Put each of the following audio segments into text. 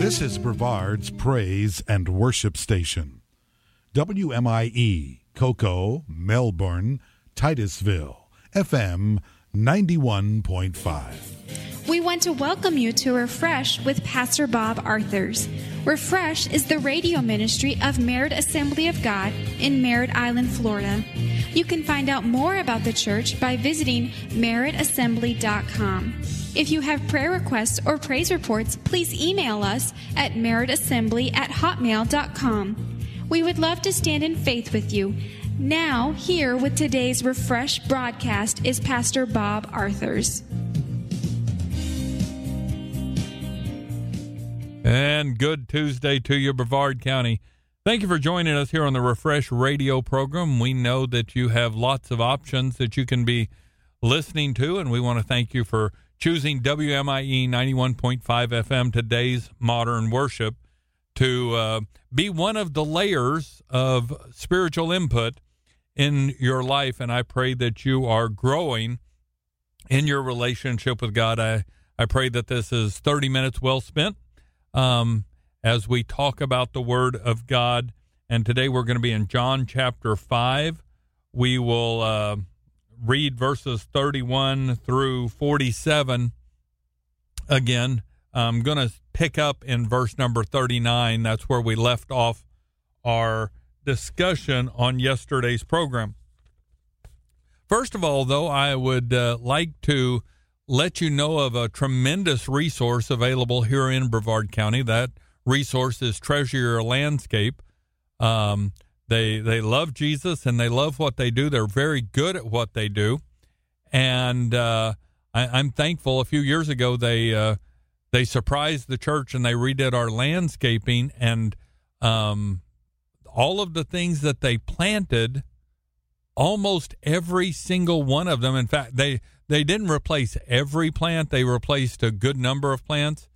This is Brevard's Praise and Worship Station. WMIE, Cocoa, Melbourne, Titusville, FM 91.5. We want to welcome you to Refresh with Pastor Bob Arthurs. Refresh is the radio ministry of Merritt Assembly of God in Merritt Island, Florida. You can find out more about the church by visiting merrittassembly.com. If you have prayer requests or praise reports, please email us at merrittassembly@hotmail.com. We would love to stand in faith with you. Now, here with today's Refresh broadcast is Pastor Bob Arthurs. And good Tuesday to you, Brevard County. Thank you for joining us here on the Refresh radio program. We know that you have lots of options that you can be listening to, and we want to thank you for choosing WMIE 91.5 FM, today's modern worship, to be one of the layers of spiritual input in your life. And I pray that you are growing in your relationship with God. I pray that this is 30 minutes well spent as we talk about the Word of God. And today we're going to be in John chapter 5. We will read verses 31 through 47 again. I'm going to pick up in verse number 39. That's where we left off our discussion on yesterday's program. First of all, though, I would like to let you know of a tremendous resource available here in Brevard County. That resource is Treasure Your Landscape. They love Jesus and they love what they do. They're very good at what they do. And I'm thankful. A few years ago, they surprised the church and they redid our landscaping, and all of the things that they planted, almost every single one of them. In fact, they didn't replace every plant. They replaced a good number of plants.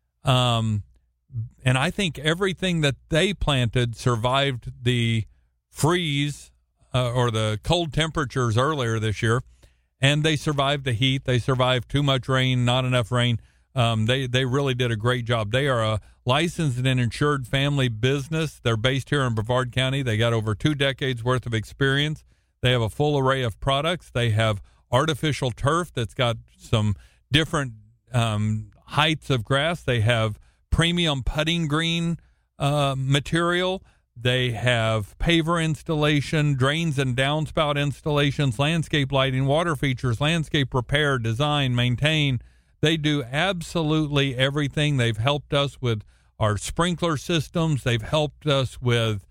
And I think everything that they planted survived the freeze or the cold temperatures earlier this year. And they survived the heat. They survived too much rain, not enough rain. They really did a great job. They are a licensed and insured family business. They're based here in Brevard County. They got over 2 decades worth of experience. They have a full array of products. They have artificial turf that's got some different heights of grass. They have premium putting green material. They have paver installation, drains and downspout installations, landscape lighting, water features, landscape repair, design, maintain. They do absolutely everything. They've helped us with our sprinkler systems. They've helped us with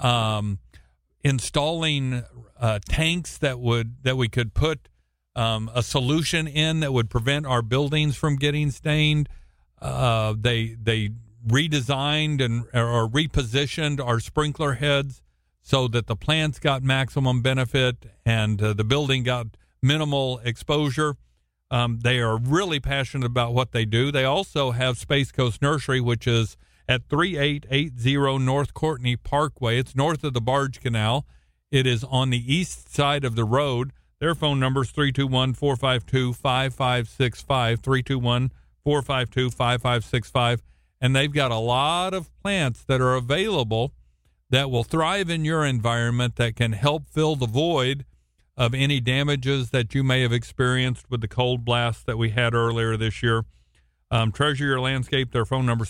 installing tanks that we could put a solution in that would prevent our buildings from getting stained. They redesigned or repositioned our sprinkler heads so that the plants got maximum benefit and the building got minimal exposure. They are really passionate about what they do. They also have Space Coast Nursery, which is at 3880 North Courtney Parkway. It's north of the Barge Canal. It is on the east side of the road. Their phone number is 321-452-5565, 321-452-5565. And they've got a lot of plants that are available that will thrive in your environment, that can help fill the void of any damages that you may have experienced with the cold blast that we had earlier this year. Treasure Your Landscape, their phone number is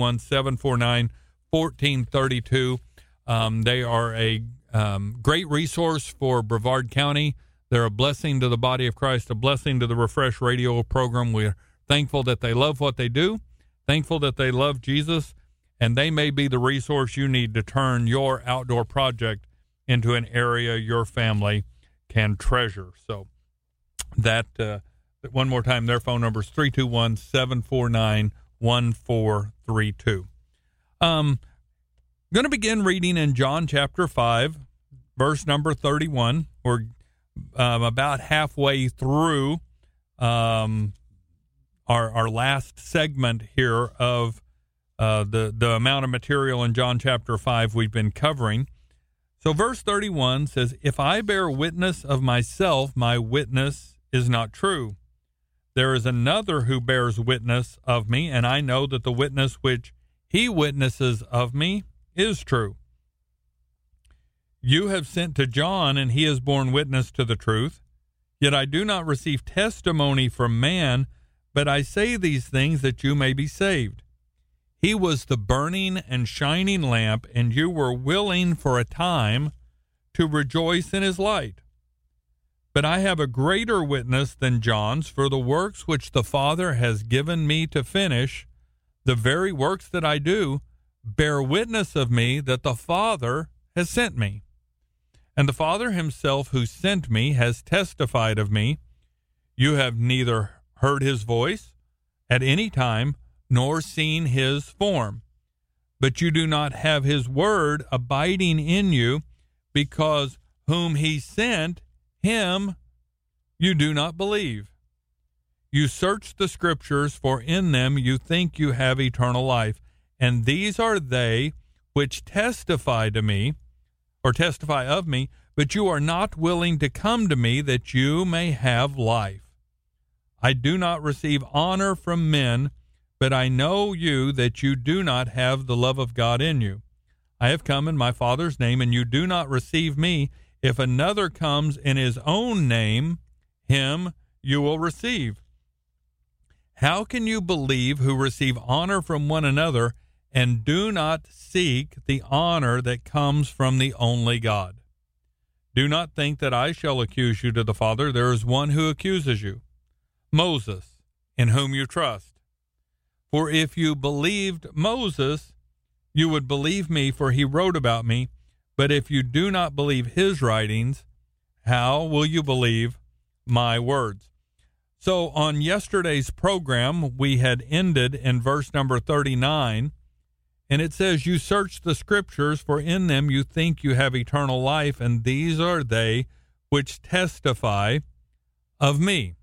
321-749-1432. They are a great resource for Brevard County. They're a blessing to the body of Christ, a blessing to the Refresh radio program. We're thankful that they love what they do, thankful that they love Jesus, and they may be the resource you need to turn your outdoor project into an area your family can treasure. So that one more time, their phone number is 321-749-1432. Going to begin reading in John chapter 5, verse number 31. We're about halfway through our last segment here of the amount of material in John chapter 5 we've been covering. So verse 31 says, "If I bear witness of myself, my witness is not true. There is another who bears witness of me, and I know that the witness which he witnesses of me is true. You have sent to John, and he has borne witness to the truth. Yet I do not receive testimony from man, but I say these things that you may be saved. He was the burning and shining lamp, and you were willing for a time to rejoice in his light. But I have a greater witness than John's, for the works which the Father has given me to finish, the very works that I do, bear witness of me that the Father has sent me. And the Father himself who sent me has testified of me. You have neither heard his voice at any time, nor seen his form. But you do not have his word abiding in you, because whom he sent, him you do not believe. You search the Scriptures, for in them you think you have eternal life. And these are they which testify to me, or testify of me, but you are not willing to come to me that you may have life. I do not receive honor from men, but I know you that you do not have the love of God in you. I have come in my Father's name, and you do not receive me. If another comes in his own name, him you will receive. How can you believe who receive honor from one another and do not seek the honor that comes from the only God? Do not think that I shall accuse you to the Father. There is one who accuses you, Moses, in whom you trust. For if you believed Moses, you would believe me, for he wrote about me. But if you do not believe his writings, how will you believe my words? So on yesterday's program, we had ended in verse number 39, and it says, you search the Scriptures, for in them you think you have eternal life, and these are they which testify of me.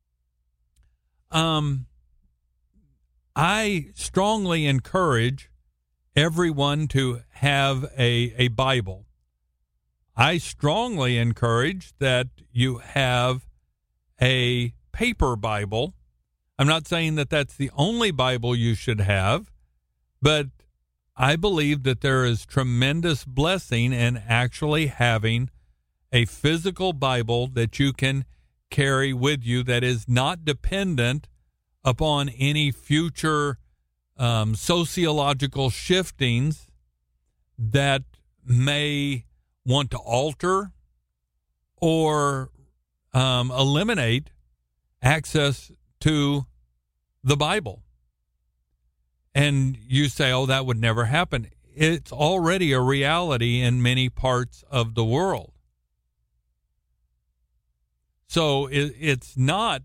I strongly encourage everyone to have a Bible. I strongly encourage that you have a paper Bible. I'm not saying that that's the only Bible you should have, but I believe that there is tremendous blessing in actually having a physical Bible that you can carry with you that is not dependent upon any future sociological shiftings that may want to alter or eliminate access to the Bible. And you say, oh, that would never happen. It's already a reality in many parts of the world. So it's not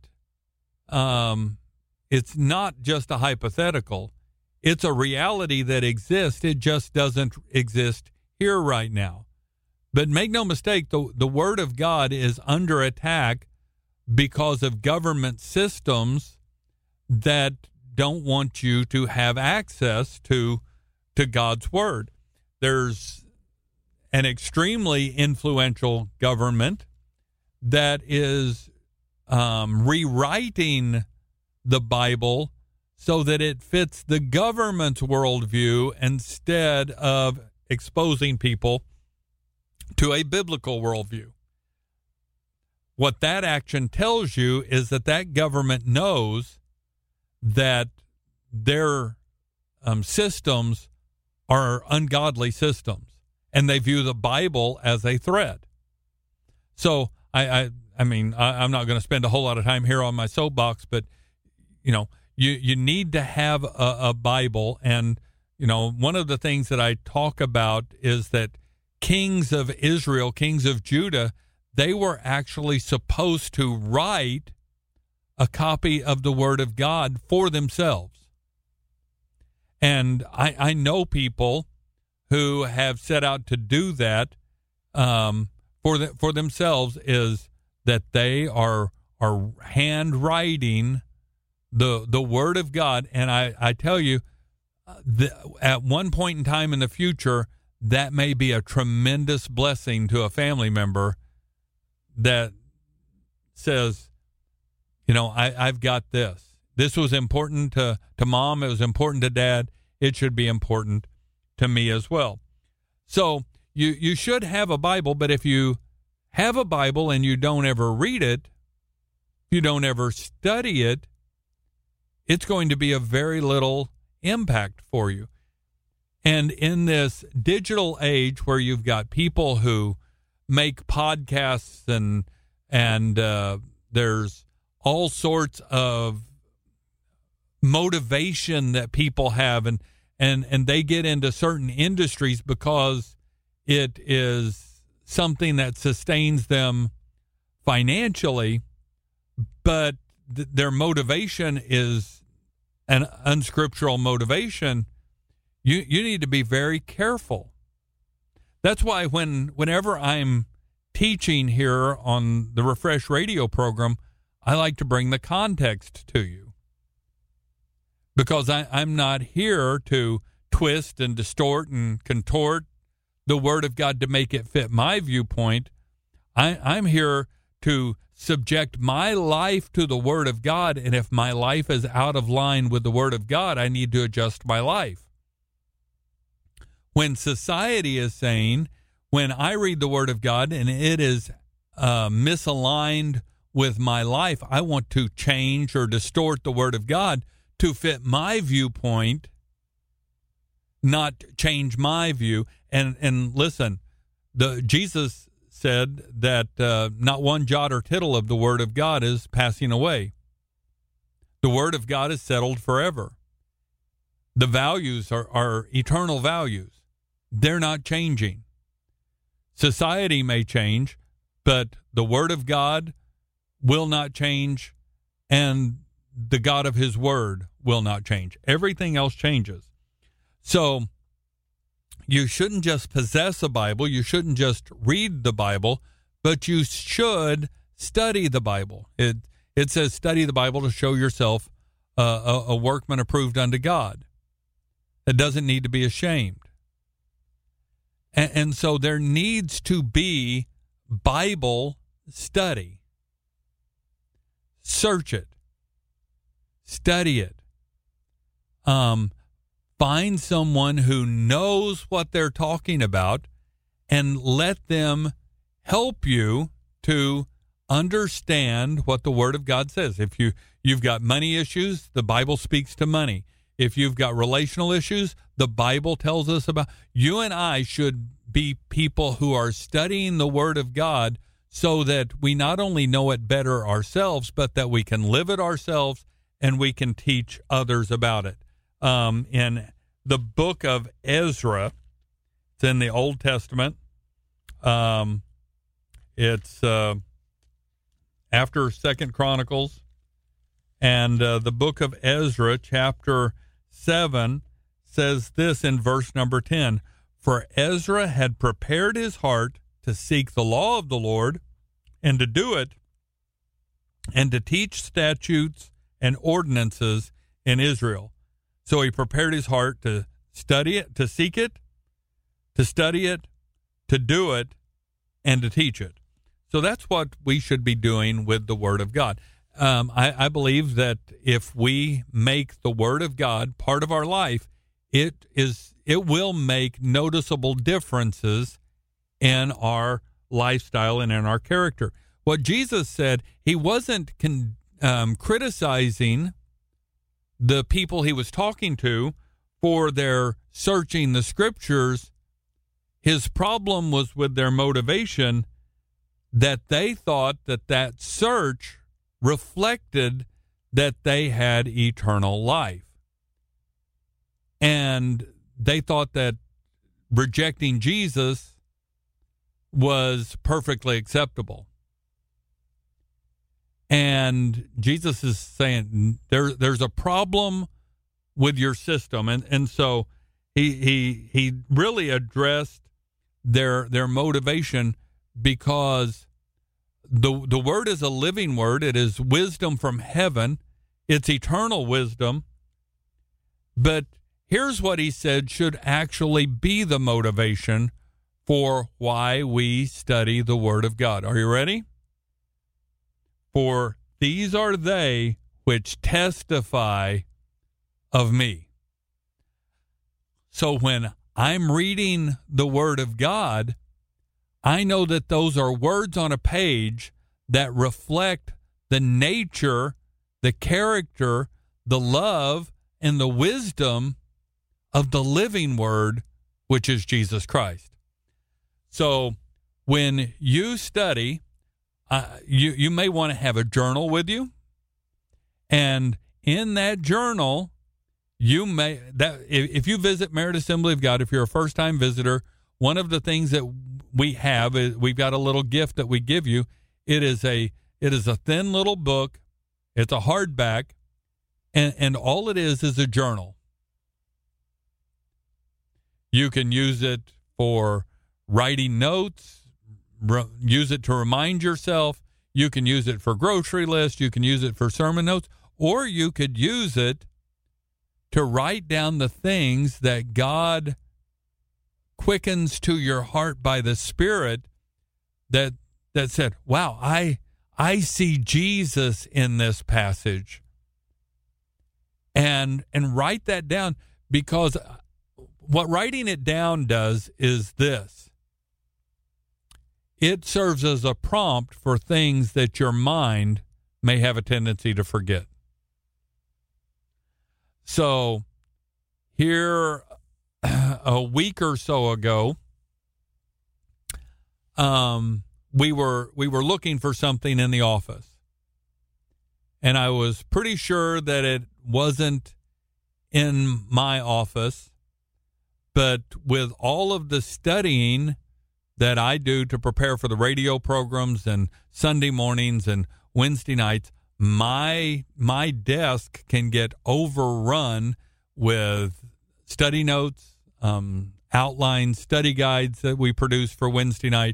just a hypothetical. It's a reality that exists. It just doesn't exist here right now. But make no mistake, the Word of God is under attack because of government systems that don't want you to have access to God's Word. There's an extremely influential government that is rewriting the Bible so that it fits the government's worldview instead of exposing people to a biblical worldview. What that action tells you is that government knows that their systems are ungodly systems, and they view the Bible as a threat. So I mean, I'm not going to spend a whole lot of time here on my soapbox, but you need to have a Bible. And one of the things that I talk about is that kings of Israel, kings of Judah, they were actually supposed to write a copy of the Word of God for themselves. And I know people who have set out to do that for themselves, is that they are handwriting the Word of God. And I tell you, at one point in time in the future, that may be a tremendous blessing to a family member that says, I've got this. This was important to mom. It was important to dad. it should be important to me as well. So you should have a Bible, but if you have a Bible and you don't ever read it, you don't ever study it, it's going to be of very little impact for you. And in this digital age where you've got people who make podcasts and there's all sorts of motivation that people have, and they get into certain industries because it is something that sustains them financially, but their motivation is an unscriptural motivation. You need to be very careful. That's why whenever I'm teaching here on the Refresh Radio program, I like to bring the context to you, because I'm not here to twist and distort and contort the Word of God to make it fit my viewpoint. I'm here to subject my life to the Word of God, and if my life is out of line with the Word of God, I need to adjust my life. When society is saying, when I read the Word of God and it is misaligned with my life, I want to change or distort the Word of God to fit my viewpoint, not change my view. And listen, Jesus said that not one jot or tittle of the Word of God is passing away. The Word of God is settled forever. The values are eternal values. They're not changing. Society may change, but the Word of God will not change, and the God of His Word will not change. Everything else changes. So you shouldn't just possess a Bible. You shouldn't just read the Bible, but you should study the Bible. It says study the Bible to show yourself a workman approved unto God. It doesn't need to be ashamed. And so there needs to be Bible study. Search it. Study it. Find someone who knows what they're talking about and let them help you to understand what the Word of God says. If you've got money issues, the Bible speaks to money. If you've got relational issues, the Bible tells us about. You and I should be people who are studying the Word of God so that we not only know it better ourselves, but that we can live it ourselves and we can teach others about it. In the book of Ezra, it's in the Old Testament. It's after 2 Chronicles, and the book of Ezra, chapter 7, says this in verse number 10, "For Ezra had prepared his heart to seek the law of the Lord and to do it, and to teach statutes and ordinances in Israel." So he prepared his heart to study it, to seek it, to study it, to do it, and to teach it. So that's what we should be doing with the Word of God. I believe that if we make the Word of God part of our life, it will make noticeable differences in our lifestyle and in our character. What Jesus said, he wasn't criticizing the people he was talking to for their searching the Scriptures. His problem was with their motivation, that they thought that search reflected that they had eternal life. And they thought that rejecting Jesus was perfectly acceptable. And Jesus is saying there's a problem with your system. And so he really addressed their motivation, because the Word is a living Word. It is wisdom from heaven. It's eternal wisdom. But here's what he said should actually be the motivation for why we study the Word of God. Are you ready? "For these are they which testify of me." So when I'm reading the Word of God, I know that those are words on a page that reflect the nature, the character, the love, and the wisdom of the living Word, which is Jesus Christ. So when you study, you may want to have a journal with you, and in that journal, if you visit Merit Assembly of God, if you're a first-time visitor, one of the things that we have is we've got a little gift that we give you. It is a thin little book. It's a hardback, and all it is a journal. You can use it for writing notes, use it to remind yourself. You can use it for grocery lists. You can use it for sermon notes, or you could use it to write down the things that God quickens to your heart by the Spirit that said, wow, I see Jesus in this passage. And write that down, because what writing it down does is this. It serves as a prompt for things that your mind may have a tendency to forget. So here a week or so ago, we were looking for something in the office. And I was pretty sure that it wasn't in my office, but with all of the studying that I do to prepare for the radio programs and Sunday mornings and Wednesday nights, my desk can get overrun with study notes, outlines, study guides that we produce for Wednesday night.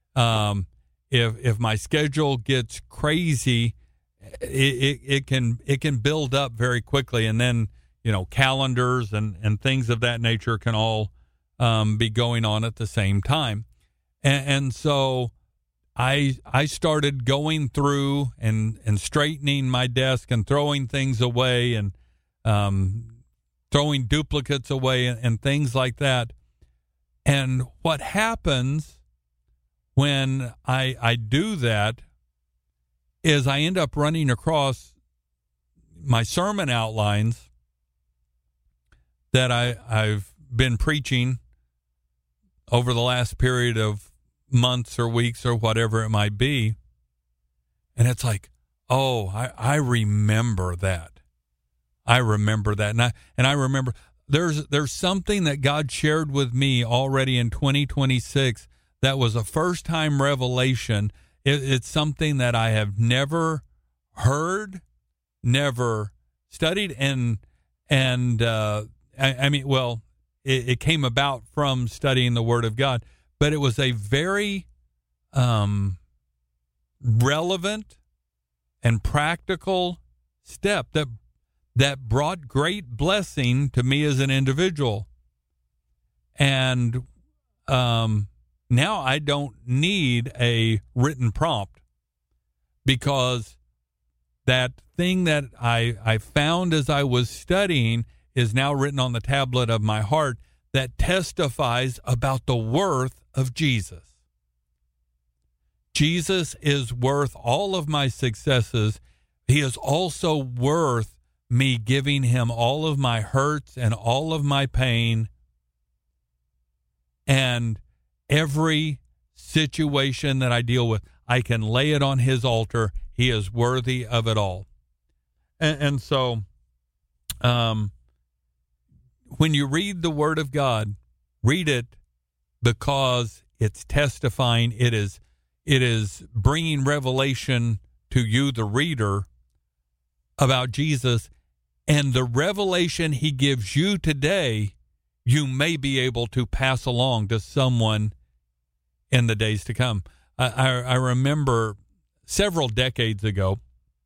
If my schedule gets crazy, it can build up very quickly, and then calendars and things of that nature can all be going on at the same time. And so I started going through and straightening my desk and throwing things away and throwing duplicates away and things like that. And what happens when I do that is I end up running across my sermon outlines that I've been preaching over the last period of months or weeks or whatever it might be. And it's like, oh, I remember that. I remember that. And I remember there's something that God shared with me already in 2026 that was a first-time revelation. It's something that I have never heard, never studied, and it came about from studying the Word of God, but it was a very relevant and practical step that brought great blessing to me as an individual. And now I don't need a written prompt, because that thing that I found as I was studying is now written on the tablet of my heart that testifies about the worth of Jesus. Jesus is worth all of my successes. He is also worth me giving him all of my hurts and all of my pain, and every situation that I deal with, I can lay it on his altar. He is worthy of it all. And so when you read the Word of God, read it because it's testifying. It is bringing revelation to you, the reader, about Jesus. And the revelation he gives you today, you may be able to pass along to someone in the days to come. I remember several decades ago,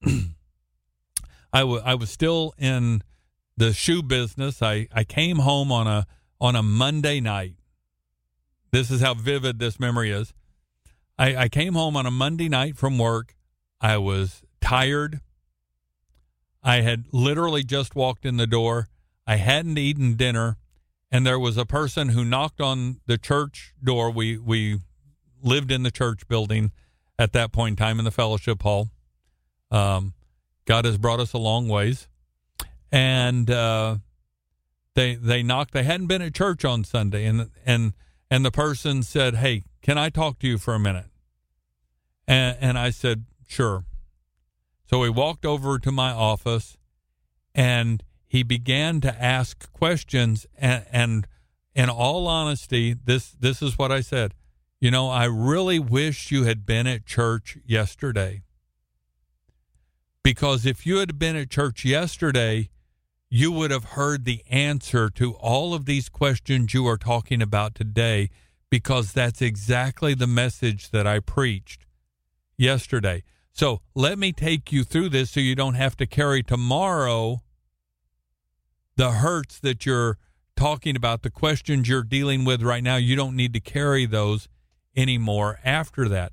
I was still in the shoe business. I came home on a Monday night. This is how vivid this memory is. I came home on a Monday night from work. I was tired. I had literally just walked in the door. I hadn't eaten dinner, and there was a person who knocked on the church door. We lived in the church building at that point in time in the fellowship hall. God has brought us a long ways. And they knocked. They hadn't been at church on Sunday, and the person said, "Hey, can I talk to you for a minute?" And I said, "Sure." So we walked over to my office, and he began to ask questions. And in all honesty, this is what I said. You know, I really wish you had been at church yesterday. Because if you had been at church yesterday, you would have heard the answer to all of these questions you are talking about today, because that's exactly the message that I preached yesterday. So let me take you through this so you don't have to carry tomorrow the hurts that you're talking about, the questions you're dealing with right now. You don't need to carry those anymore after that.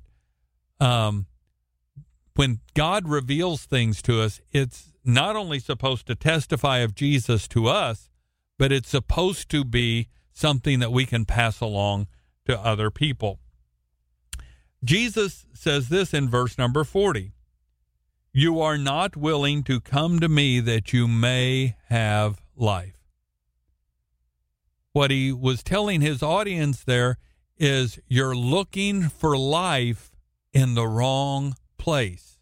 When God reveals things to us, it's not only supposed to testify of Jesus to us, but it's supposed to be something that we can pass along to other people. Jesus says this in verse number 40. You are not willing to come to me that you may have life. What he was telling his audience there is, you're looking for life in the wrong place.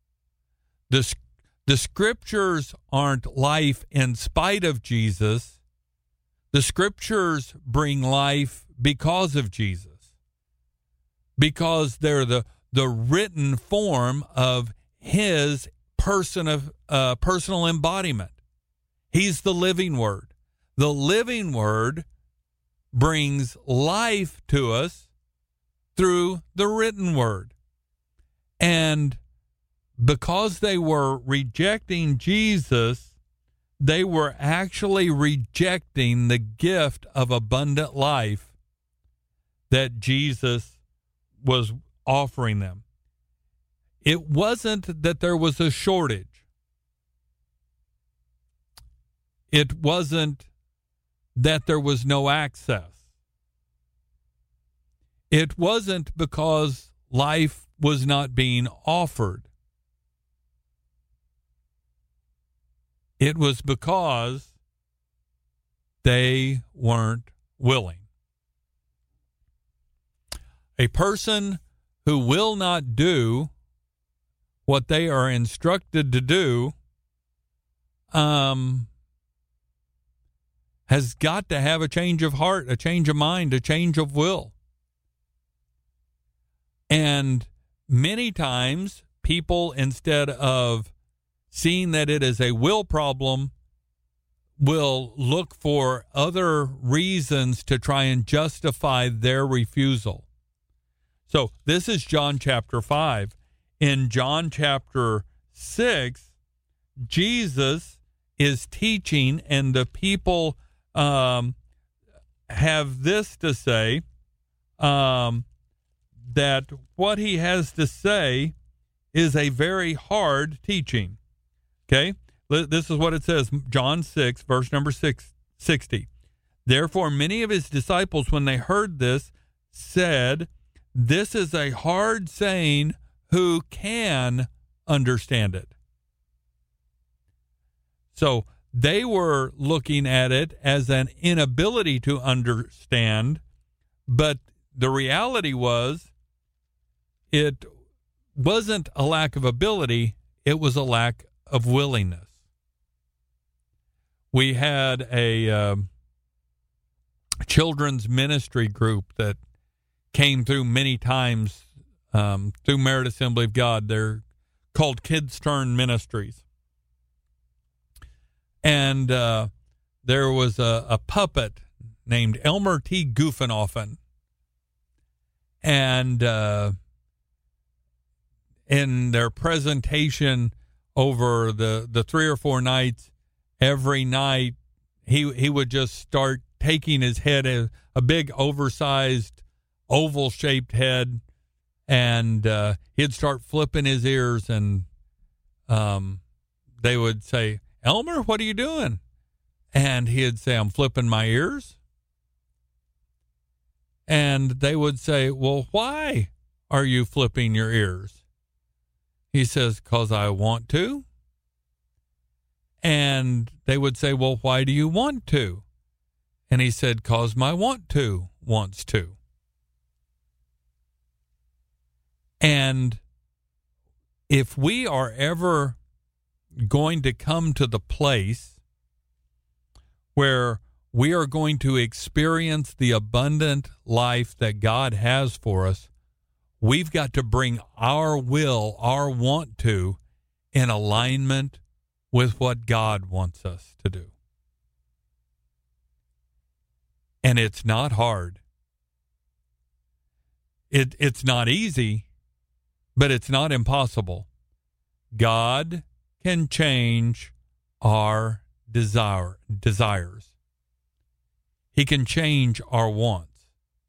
The scriptures aren't life in spite of Jesus. The scriptures bring life because of Jesus, because they're the written form of his personal embodiment. He's the living word. The living word brings life to us through the written word. And because they were rejecting Jesus, they were actually rejecting the gift of abundant life that Jesus was offering them. It wasn't that there was a shortage. It wasn't that there was no access. It wasn't because life was not being offered. It was because they weren't willing. A person who will not do what they are instructed to do has got to have a change of heart, a change of mind, a change of will. And many times people, instead of seeing that it is a will problem, will look for other reasons to try and justify their refusal. So this is John chapter 5. In John chapter 6, Jesus is teaching, and the people have this to say, that what he has to say is a very hard teaching. Okay, this is what it says, John 6, verse number 60. Therefore, many of his disciples, when they heard this, said, this is a hard saying, who can understand it? So they were looking at it as an inability to understand, but the reality was, it wasn't a lack of ability, it was a lack of willingness. We had a children's ministry group that came through many times through Merit Assembly of God. They're called Kids Turn Ministries. And there was a puppet named Elmer T. Goofenoffen. And in their presentation over the 3 or 4 nights, every night he would just start taking his head, a big oversized oval-shaped head, and he'd start flipping his ears, and they would say, Elmer, what are you doing? And he'd say, I'm flipping my ears. And they would say, well, why are you flipping your ears? He says, 'cause I want to. And they would say, well, why do you want to? And he said, 'cause my want to wants to. And if we are ever going to come to the place where we are going to experience the abundant life that God has for us, we've got to bring our will, our want to, in alignment with what God wants us to do. And it's not hard. It's not easy, but it's not impossible. God can change our desires. He can change our wants.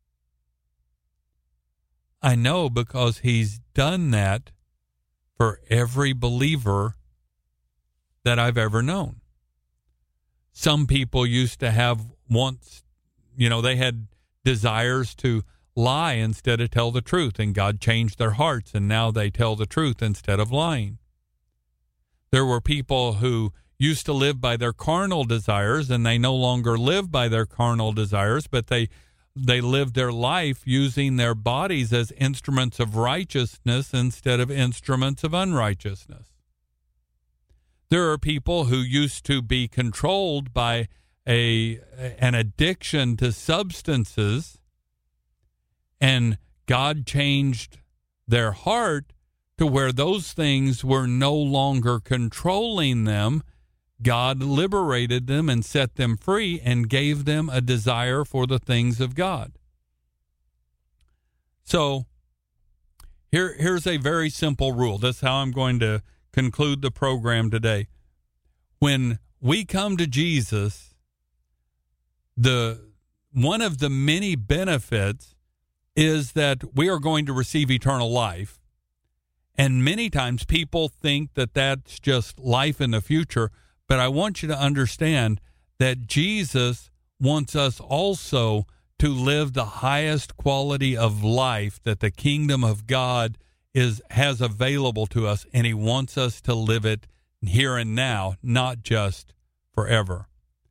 I know because he's done that for every believer that I've ever known. Some people used to have wants, they had desires to lie instead of tell the truth, and God changed their hearts, and now they tell the truth instead of lying. There were people who used to live by their carnal desires, and they no longer live by their carnal desires, but they lived their life using their bodies as instruments of righteousness instead of instruments of unrighteousness. There are people who used to be controlled by an addiction to substances, and God changed their heart to where those things were no longer controlling them. God liberated them and set them free and gave them a desire for the things of God. So here's a very simple rule. That's how I'm going to conclude the program today. When we come to Jesus, one of the many benefits is that we are going to receive eternal life. And many times people think that that's just life in the future. But I want you to understand that Jesus wants us also to live the highest quality of life that the kingdom of God has available to us, and he wants us to live it here and now, not just forever.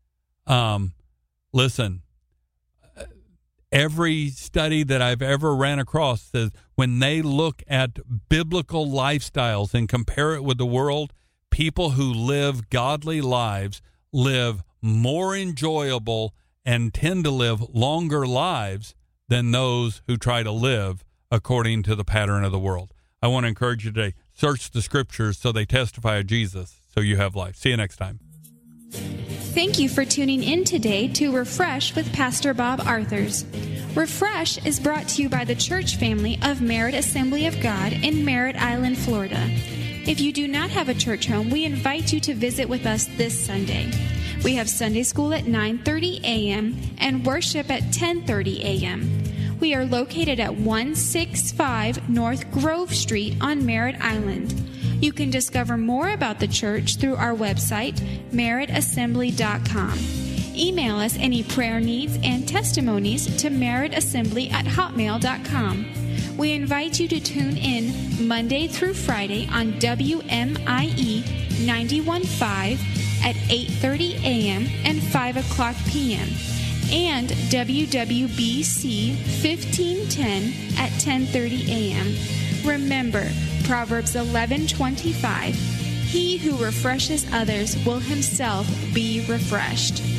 Listen, every study that I've ever ran across says when they look at biblical lifestyles and compare it with the world, people who live godly lives live more enjoyable and tend to live longer lives than those who try to live according to the pattern of the world. I want to encourage you today, search the scriptures so they testify of Jesus, so you have life. See you next time. Thank you for tuning in today to Refresh with Pastor Bob Arthurs. Refresh is brought to you by the church family of Merritt Assembly of God in Merritt Island, Florida. If you do not have a church home, we invite you to visit with us this Sunday. We have Sunday school at 9:30 a.m. and worship at 10:30 a.m. We are located at 165 North Grove Street on Merritt Island. You can discover more about the church through our website, merrittassembly.com. Email us any prayer needs and testimonies to merrittassembly@hotmail.com. We invite you to tune in Monday through Friday on WMIE 91.5 at 8:30 a.m. and 5 o'clock p.m. and WWBC 1510 at 10:30 a.m. Remember, Proverbs 11:25, he who refreshes others will himself be refreshed.